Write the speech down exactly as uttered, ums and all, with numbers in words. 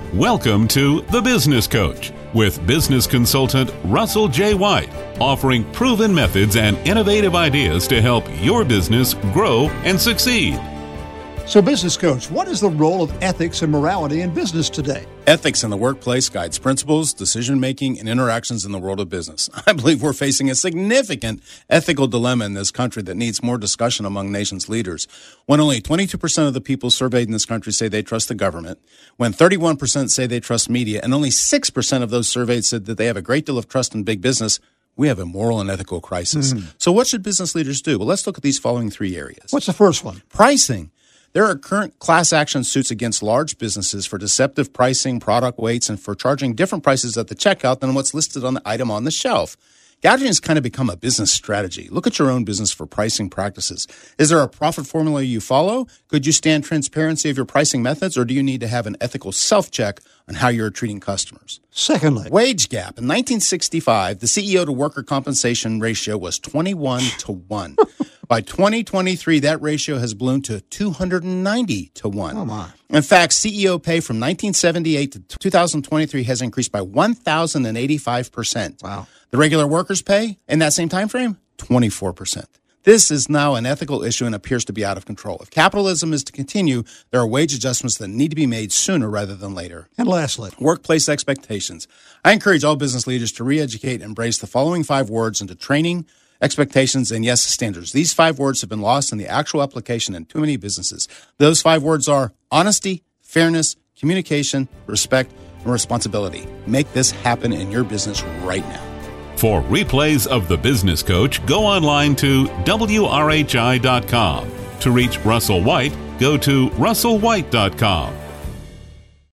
Welcome to The Business Coach with business consultant Russell J. White, offering proven methods and innovative ideas to help your business grow and succeed. So, Business Coach, what is the role of ethics and morality in business today? Ethics in the workplace guides principles, decision-making, and interactions in the world of business. I believe we're facing a significant ethical dilemma in this country that needs more discussion among nation's leaders. When only twenty-two percent of the people surveyed in this country say they trust the government, when thirty-one percent say they trust media, and only six percent of those surveyed said that they have a great deal of trust in big business, we have a moral and ethical crisis. Mm. So what should business leaders do? Well, let's look at these following three areas. What's the first one? Pricing. There are current class action suits against large businesses for deceptive pricing, product weights, and for charging different prices at the checkout than what's listed on the item on the shelf. Gouging has kind of become a business strategy. Look at your own business for pricing practices. Is there a profit formula you follow? Could you stand transparency of your pricing methods, or do you need to have an ethical self-check on how you're treating customers? Secondly, wage gap. In nineteen sixty-five, the C E O to worker compensation ratio was twenty-one to one. By twenty twenty-three, that ratio has ballooned to two hundred ninety to one. Oh, my. In fact, C E O pay from nineteen seventy-eight to two thousand twenty-three has increased by one thousand eighty-five percent. Wow. The regular workers' pay in that same time frame, twenty-four percent. This is now an ethical issue and appears to be out of control. If capitalism is to continue, there are wage adjustments that need to be made sooner rather than later. And lastly, workplace expectations. I encourage all business leaders to re-educate and embrace the following five words into training, expectations, and yes, standards. These five words have been lost in the actual application in too many businesses. Those five words are honesty, fairness, communication, respect, and responsibility. Make this happen in your business right now. For replays of The Business Coach, go online to W R H I dot com. To reach Russell White, go to Russell White dot com.